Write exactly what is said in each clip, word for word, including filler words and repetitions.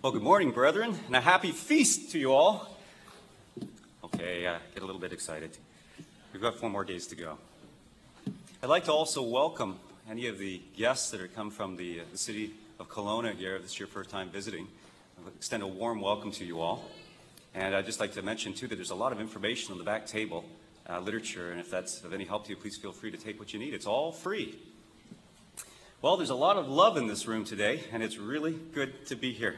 Well, good morning, brethren, and a happy feast to you all. Okay, uh, get a little bit excited. We've got four more days to go. I'd like to also welcome any of the guests that have come from the, uh, the city of Kelowna here. This is your first time visiting. I'll extend a warm welcome to you all. And I'd just like to mention, too, that there's a lot of information on the back table, uh, literature, and if that's of any help to you, please feel free to take what you need. It's all free. Well, there's a lot of love in this room today, and it's really good to be here.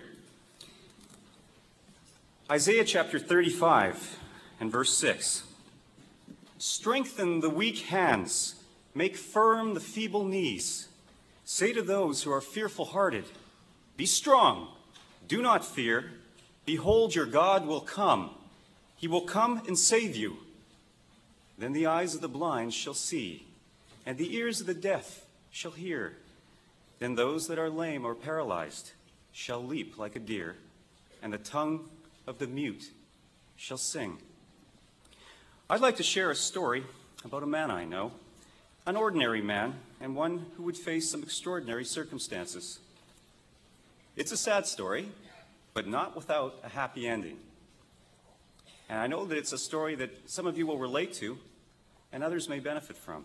Isaiah chapter thirty-five and verse six. Strengthen the weak hands, make firm the feeble knees. Say to those who are fearful-hearted, be strong, do not fear. Behold, your God will come. He will come and save you. Then the eyes of the blind shall see, and the ears of the deaf shall hear. Then those that are lame or paralyzed shall leap like a deer, and the tongue of the mute shall sing. I'd like to share a story about a man I know, an ordinary man, and one who would face some extraordinary circumstances. It's a sad story, but not without a happy ending. And I know that it's a story that some of you will relate to, and others may benefit from.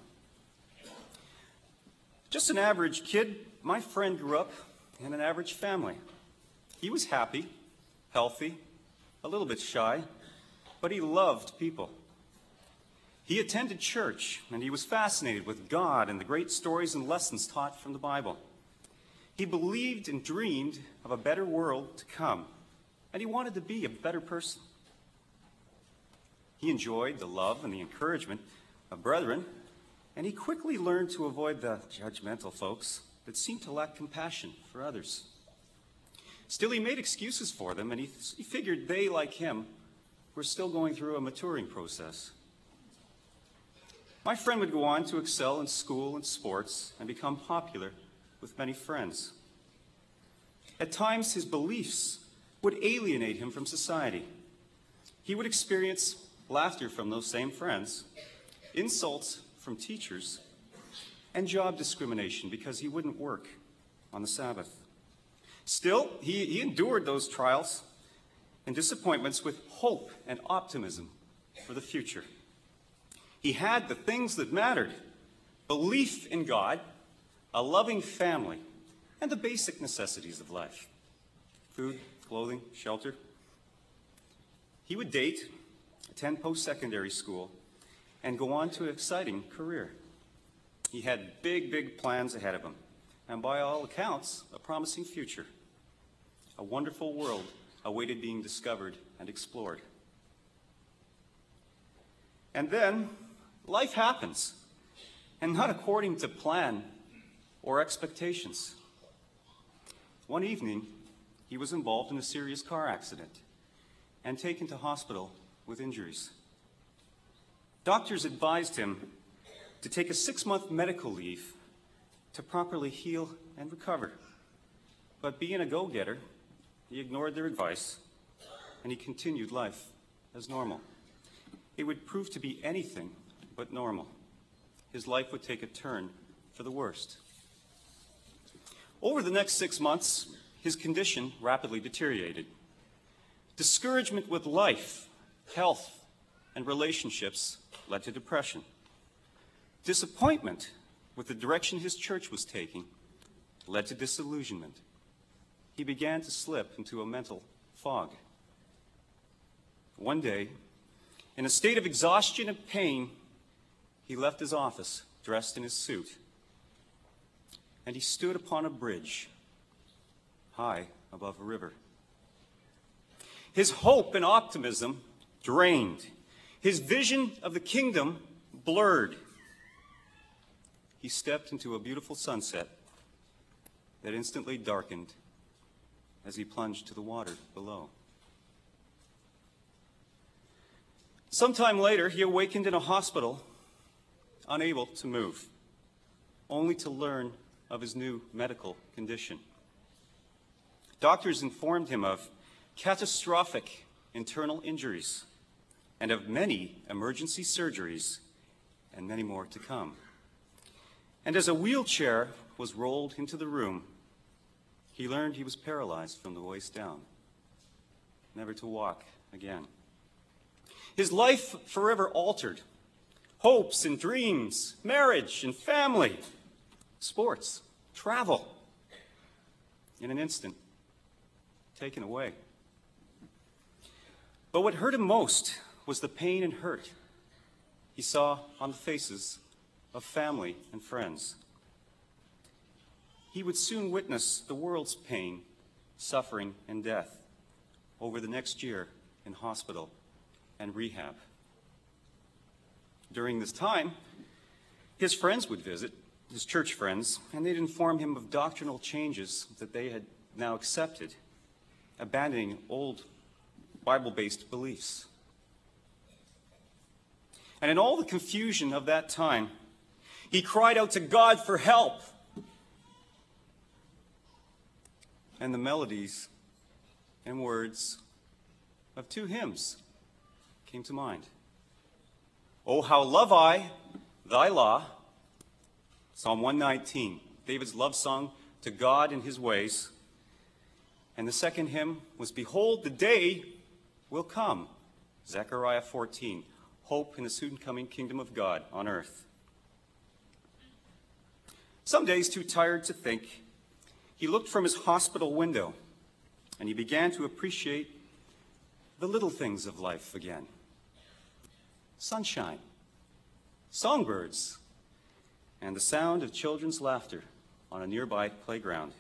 Just an average kid, my friend grew up in an average family. He was happy, healthy, a little bit shy, but he loved people. He attended church, and he was fascinated with God and the great stories and lessons taught from the Bible. He believed and dreamed of a better world to come, and he wanted to be a better person. He enjoyed the love and the encouragement of brethren, and he quickly learned to avoid the judgmental folks that seemed to lack compassion for others. Still, he made excuses for them, and he, he figured they, like him, were still going through a maturing process. My friend would go on to excel in school and sports and become popular with many friends. At times, his beliefs would alienate him from society. He would experience laughter from those same friends, insults from teachers, and job discrimination because he wouldn't work on the Sabbath. Still, he, he endured those trials and disappointments with hope and optimism for the future. He had the things that mattered: belief in God, a loving family, and the basic necessities of life: food, clothing, shelter. He would date, attend post-secondary school, and go on to an exciting career. He had big, big plans ahead of him, and by all accounts, a promising future. A wonderful world awaited being discovered and explored. And then, life happens, and not according to plan or expectations. One evening, he was involved in a serious car accident and taken to hospital with injuries. Doctors advised him to take a six-month medical leave to properly heal and recover. But being a go-getter, he ignored their advice, and he continued life as normal. It would prove to be anything but normal. His life would take a turn for the worst. Over the next six months, his condition rapidly deteriorated. Discouragement with life, health, and relationships led to depression. Disappointment with the direction his church was taking led to disillusionment. He began to slip into a mental fog. One day, in a state of exhaustion and pain, he left his office dressed in his suit, and he stood upon a bridge high above a river. His hope and optimism drained. His vision of the kingdom blurred. He stepped into a beautiful sunset that instantly darkened as he plunged to the water below. Sometime later, he awakened in a hospital, unable to move, only to learn of his new medical condition. Doctors informed him of catastrophic internal injuries and of many emergency surgeries and many more to come. And as a wheelchair was rolled into the room, he learned he was paralyzed from the waist down, never to walk again. His life forever altered. Hopes and dreams, marriage and family, sports, travel, in an instant, taken away. But what hurt him most was the pain and hurt he saw on the faces of family and friends. He would soon witness the world's pain, suffering, and death over the next year in hospital and rehab. During this time, his friends would visit, his church friends, and they'd inform him of doctrinal changes that they had now accepted, abandoning old Bible-based beliefs. And in all the confusion of that time, he cried out to God for help. And the melodies and words of two hymns came to mind. Oh, how love I thy law, Psalm one nineteen, David's love song to God and his ways. And the second hymn was, Behold, the day will come, Zechariah fourteen, hope in the soon coming kingdom of God on earth. Some days, too tired to think, he looked from his hospital window and he began to appreciate the little things of life again. Sunshine, songbirds, and the sound of children's laughter on a nearby playground.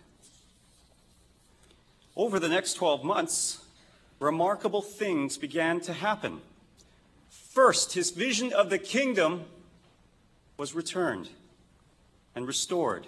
Over the next twelve months, remarkable things began to happen. First, his vision of the kingdom was returned and restored.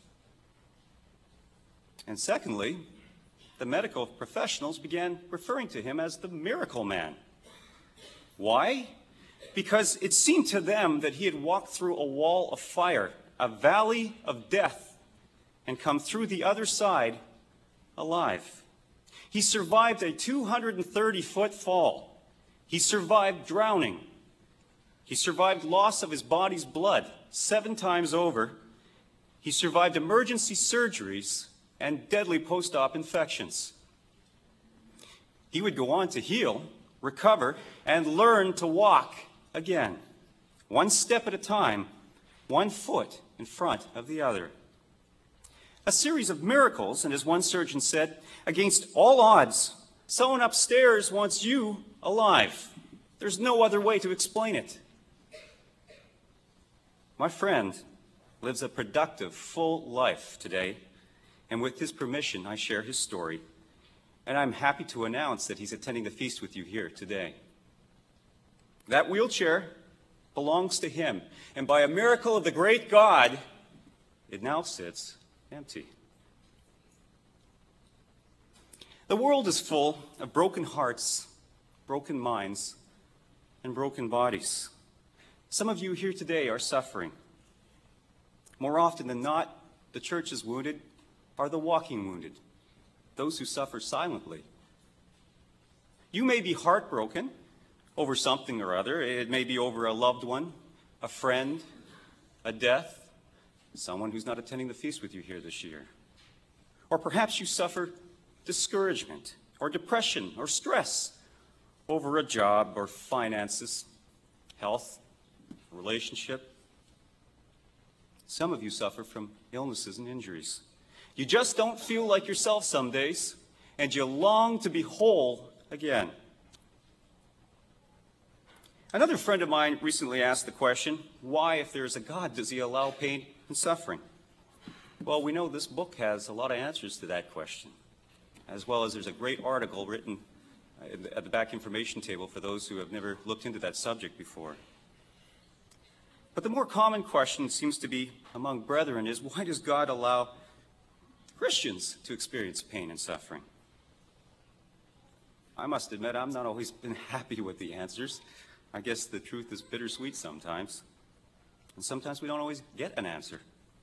And secondly, the medical professionals began referring to him as the miracle man. Why? Because it seemed to them that he had walked through a wall of fire, a valley of death, and come through the other side alive. He survived a two hundred thirty foot fall. He survived drowning. He survived loss of his body's blood seven times over. He survived emergency surgeries and deadly post-op infections. He would go on to heal, recover, and learn to walk again, one step at a time, one foot in front of the other. A series of miracles, and as one surgeon said, against all odds, someone upstairs wants you alive. There's no other way to explain it. My friend lives a productive, full life today, and with his permission, I share his story, and I'm happy to announce that he's attending the feast with you here today. That wheelchair belongs to him, and by a miracle of the great God, it now sits empty. The world is full of broken hearts, broken minds, and broken bodies. Some of you here today are suffering. More often than not, the church's wounded are the walking wounded, those who suffer silently. You may be heartbroken over something or other. It may be over a loved one, a friend, a death, someone who's not attending the feast with you here this year. Or perhaps you suffer discouragement or depression or stress over a job or finances, health, relationship. Some of you suffer from illnesses and injuries. You just don't feel like yourself some days, and you long to be whole again. Another friend of mine recently asked the question, why, if there is a God, does he allow pain and suffering? Well, we know this book has a lot of answers to that question, as well as there's a great article written at the back information table for those who have never looked into that subject before. But the more common question seems to be among brethren is, why does God allow Christians to experience pain and suffering? I must admit, I've not always been happy with the answers. I guess the truth is bittersweet sometimes, and sometimes we don't always get an answer.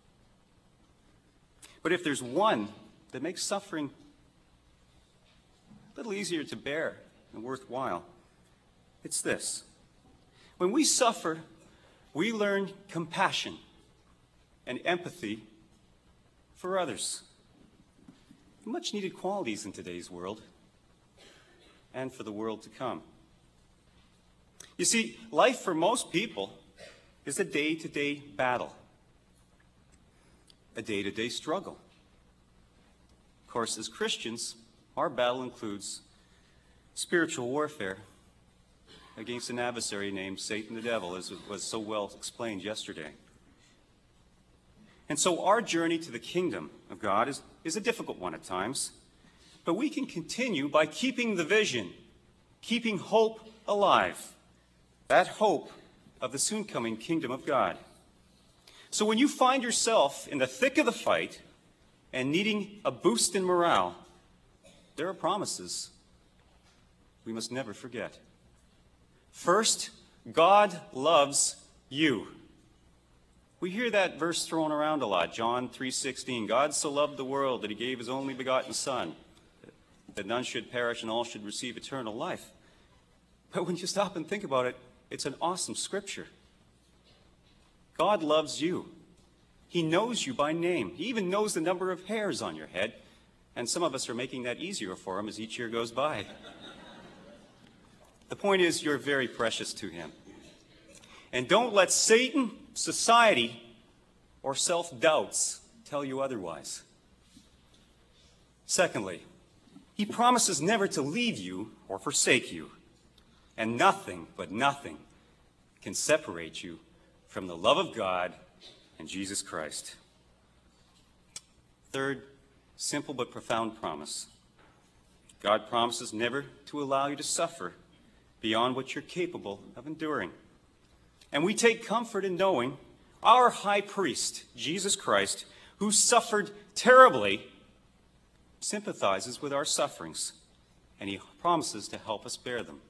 But if there's one that makes suffering a little easier to bear and worthwhile, it's this. When we suffer, we learn compassion and empathy for others. much needed qualities in today's world and for the world to come. You see, life for most people is a day-to-day battle, a day-to-day struggle. Of course, as Christians, our battle includes spiritual warfare against an adversary named Satan the devil, as was so well explained yesterday. And so our journey to the kingdom of God is, is a difficult one at times, but we can continue by keeping the vision, keeping hope alive, that hope of the soon-coming kingdom of God. So when you find yourself in the thick of the fight and needing a boost in morale, there are promises we must never forget. First, God loves you. We hear that verse thrown around a lot, John three sixteen. God so loved the world that he gave his only begotten Son, that none should perish and all should receive eternal life. But when you stop and think about it, it's an awesome scripture. God loves you. He knows you by name. He even knows the number of hairs on your head. And some of us are making that easier for him as each year goes by. The point is, you're very precious to him. And don't let Satan, society, or self-doubts tell you otherwise. Secondly, he promises never to leave you or forsake you. And nothing, but nothing, can separate you from the love of God and Jesus Christ. Third, simple but profound promise. God promises never to allow you to suffer beyond what you're capable of enduring. And we take comfort in knowing our high priest, Jesus Christ, who suffered terribly, sympathizes with our sufferings, and he promises to help us bear them.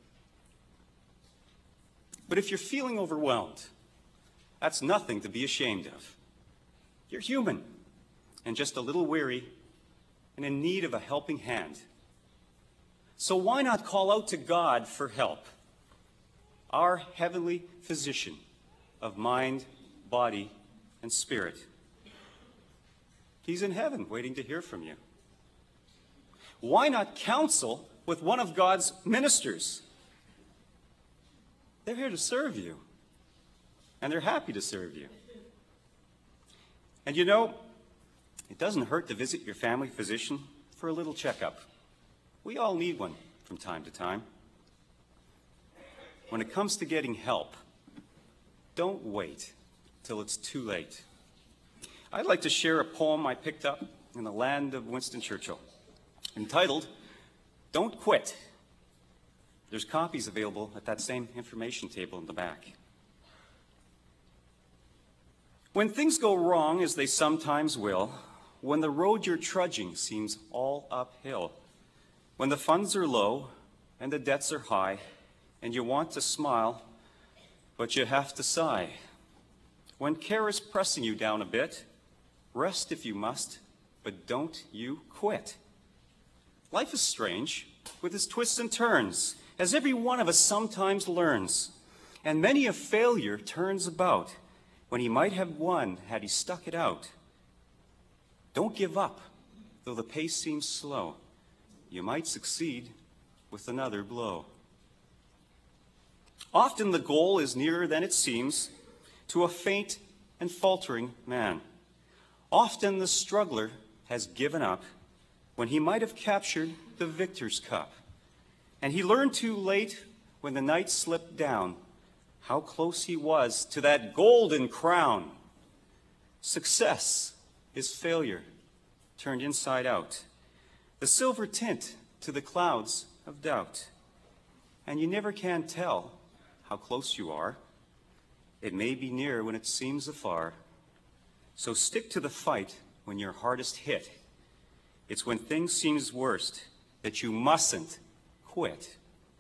But if you're feeling overwhelmed, that's nothing to be ashamed of. You're human and just a little weary and in need of a helping hand. So why not call out to God for help? Our heavenly physician of mind, body, and spirit. He's in heaven waiting to hear from you. Why not counsel with one of God's ministers? They're here to serve you, and they're happy to serve you. And you know, it doesn't hurt to visit your family physician for a little checkup. We all need one from time to time. When it comes to getting help, don't wait till it's too late. I'd like to share a poem I picked up in the land of Winston Churchill, entitled, "Don't Quit." There's copies available at that same information table in the back. When things go wrong, as they sometimes will, when the road you're trudging seems all uphill, when the funds are low and the debts are high, and you want to smile, but you have to sigh, when care is pressing you down a bit, rest if you must, but don't you quit. Life is strange, with its twists and turns, as every one of us sometimes learns, and many a failure turns about when he might have won had he stuck it out. Don't give up, though the pace seems slow. You might succeed with another blow. Often the goal is nearer than it seems to a faint and faltering man. Often the struggler has given up when he might have captured the victor's cup. And he learned too late when the night slipped down how close he was to that golden crown. Success is failure turned inside out, the silver tint to the clouds of doubt. And you never can tell how close you are. It may be near when it seems afar. So stick to the fight when you're hardest hit. It's when things seem worst that you mustn't quit.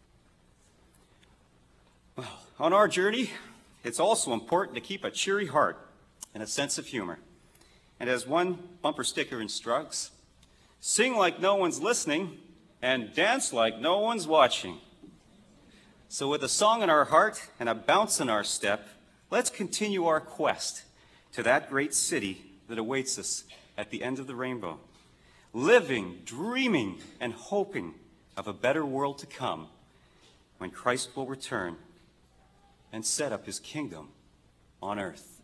Well, on our journey, it's also important to keep a cheery heart and a sense of humor. And as one bumper sticker instructs, sing like no one's listening and dance like no one's watching. So with a song in our heart and a bounce in our step, let's continue our quest to that great city that awaits us at the end of the rainbow. living, dreaming, and hoping of a better world to come when Christ will return and set up his kingdom on earth.